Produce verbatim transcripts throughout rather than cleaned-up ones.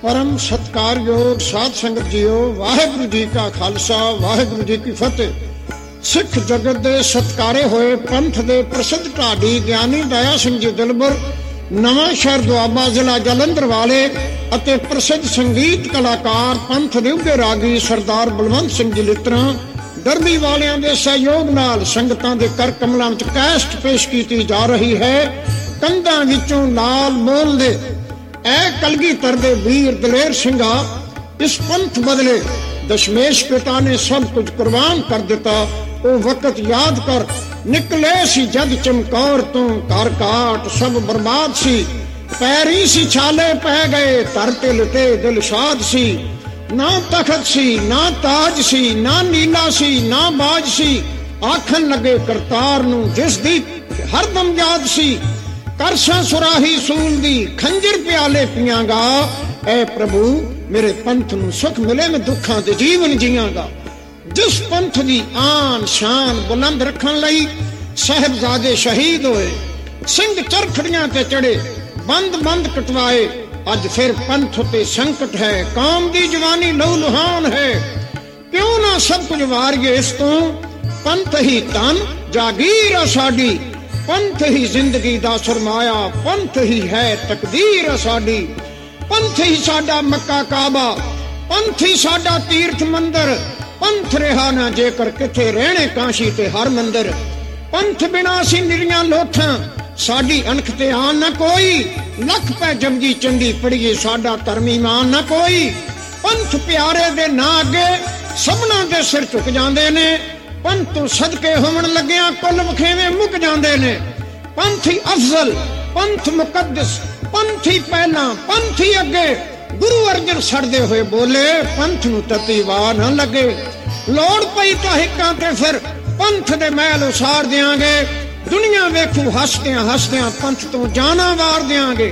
परम सत्कारयोग साध संगत जीओ, वाहिगुरु जी का खालसा वाहिगुरु जी की फतेह। सिख जगत दे सत्कारे होए पंथ दे प्रसिद्ध ढाडी ज्ञानी दया सिंह जी दिलबर, नवा शहर दुआबा जिला जलंधर वाले ਅਤੇ प्रसिद्ध संगीत कलाकार पंथ ਦੇ ਉੱਘੇ ਰਾਗੀ सरदार बलवंत सिंह जी लित्रा डरबी वालियां दे सहयोग नाल संगतां दे कर कमलां विच कैस्ट पेश कीती जा रही है। कंधां विचों लाल मोल दे ऐ कलगीधर दे वीर दलेर सिंघा, इस पंथ बदले दशमेश पिता ने सब कुछ कुर्बान कर दिता। वो वक्त याद कर निकले सी जद चमकौर तू, घर काट सब बर्बाद सी। पैरी सी छाले पै गए धरते लुटे दिल शाद सी। ना तखत सी ना ताज सी, ना नीला सी ना बाज सी। आखन लगे करतार नू जिस दी हरदम याद सी। करसा सुराही सूल दी खंजर प्याले पियांगा। ऐ प्रभु मेरे पंथ नू सुख मिले, मैं दुखां ते जीवन जियांगा। जिस पंथ दी आन शान बुलंद रखन लई साहिबजादे शहीद होए, सिंह चरखड़ियां ते चढ़े, बंद बंद कटवाए। अज फिर पंथ ते संकट है, कौम दी जवानी लहू लुहान है। क्यों ना सब कुछ वारिए इस तो, पंथ ही तन जागीर साडी। पंथ ही जिंदगी दा सरमाया, पंथ ही है तकदीर साडी। पंथ ही साडा मक्का काबा, पंथ ही साडा तीर्थ मंदिर। पंथ रहा ना जेकर किथे रहने काशी ते हर मंदिर। पंथ बिना सी निरियां लोथां, साडी अणख ते आन ना कोई। लख पै जमजी चंडी पड़िए, साडा धर्म ईमान ना कोई। पंथ प्यारे दे ना अगे सबना दे सिर झुक जांदे ने। पंथ तो सदके होवन लग्या कुल वखेवे मुक जांदे ने। पंथ ही अफजल, पंथ मुकद्दस, पंथ ही पहला, पंथ ही अगे। गुरु अर्जन सड़दे हुए बोले, पंथ नू तती वाह ना लगे। लोड़ पई तां हिक्कां ते फिर पंथ दे महल उसार देंगे। दुनिया वेखू हसदियां हसदियां पंथ तो जाना वार देंगे।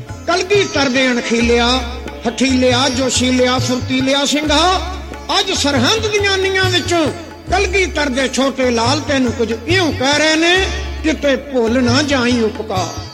कलगीधर दे अणखीलिया हठीलिया जोशीलिया फुर्तीलिया सिंघा, अज सरहंद दियां नीआं विचों कलगीधर दे छोटे लाल तैनू कुछ इउं कह रहे ने, किते भुल ना जाई उपकार।